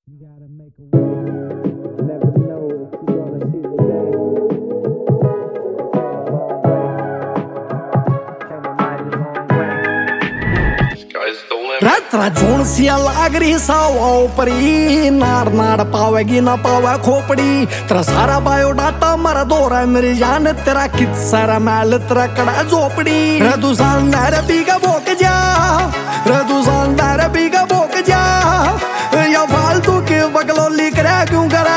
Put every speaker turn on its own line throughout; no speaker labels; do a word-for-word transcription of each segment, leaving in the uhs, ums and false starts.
You gotta make a way. Never know if you're gonna see the day. Came a mighty long way.
Sky's the limit.
रात्रा झोण सिया लागरी साव परी नार नार पावेगी ना पावे खोपड़ी तेरा सारा बायोडाटा मरा दोरा मेरी जान तेरा कित सारा मैल तेरा कड़ा झोपड़ी रदू सांदार बीगा बोक जा रदू सांदार बीगा बोक जा या फालतू के बगलोली करा क्यों करा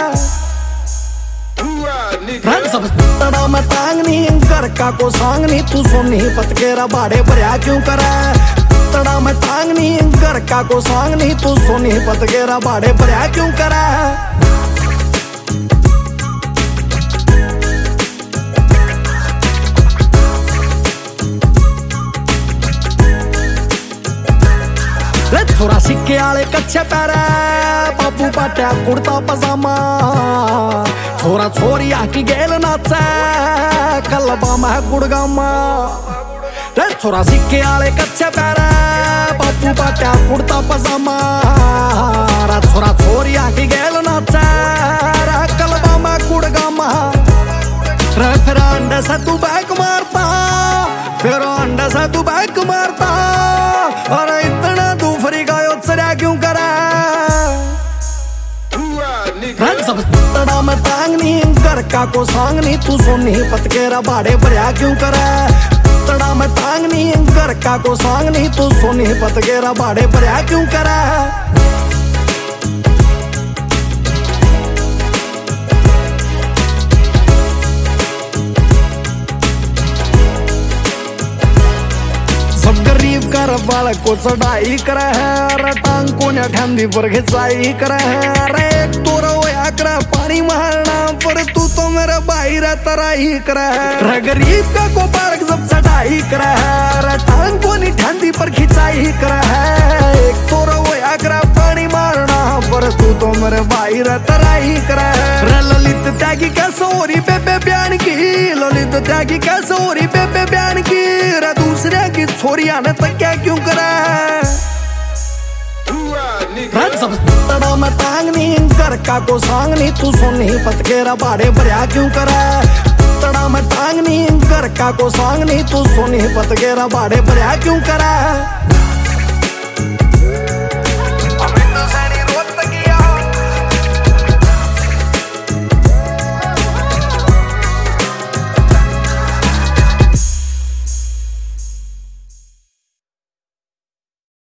रंग सब तड़ा में टांगनी घर का को सांगनी तू सोनी पतकेरा बाड़े भरिया क्यों करा तड़ा में टांगनी घर का को सांगनी तू सोनी पतकेरा बाड़े भरिया क्यों करा छोरा सिक्के आले कच्चे पैर बाबू पाटिया कुर्ता पजामा छोरा छोरी आकी गेल नाचे कलबा में गुड़गामा छोरा सिक्के आले कच्चे पैर बाबू पाटिया कुर्ता पजामा छोरा छोरी आकी गेल नाचे कलबा में गुड़गामा फिर अंडे से तू बैक मारता फिर अंडे से तू बैक मारता अरे इतना दूफरी का योत्सर्या क्यों करा रंग सब तड़ा में टांगनी घर का को सांगनी तू सोनी पतकेरा बाड़े भरिया क्यों करा तड़ा में टांगनी घर का को सांगनी तू सोनी पतकेरा बाड़े भरिया क्यों करा कर बाल को चढ़ाई करे है टांग को ठंडी पर खिंचाई करे है अरे एक तो रोया करे पानी मारना पर तू तो मेरा भाई तराई करे है गरीब का को पार्क सब चढ़ाई करे है टांग को ठंडी पर खिंचाई करे है एक तो रोया करे पानी मारना पर तू तो मेरे भाई तराई करे है ललित त्यागी कैसोरी बेबे बयान की ललित त्यागी कैसोरी बेबे बयान की दूसरे की छोरिया ने तक क्या क्यों करा रंग सब तड़ा में टांगनी घर का को सांगनी तू सोनी पतकेरा बाड़े भरिया क्यों करा तड़ा में टांगनी घर का को सांगनी तू सोनी पतकेरा बाड़े भरिया क्यों करा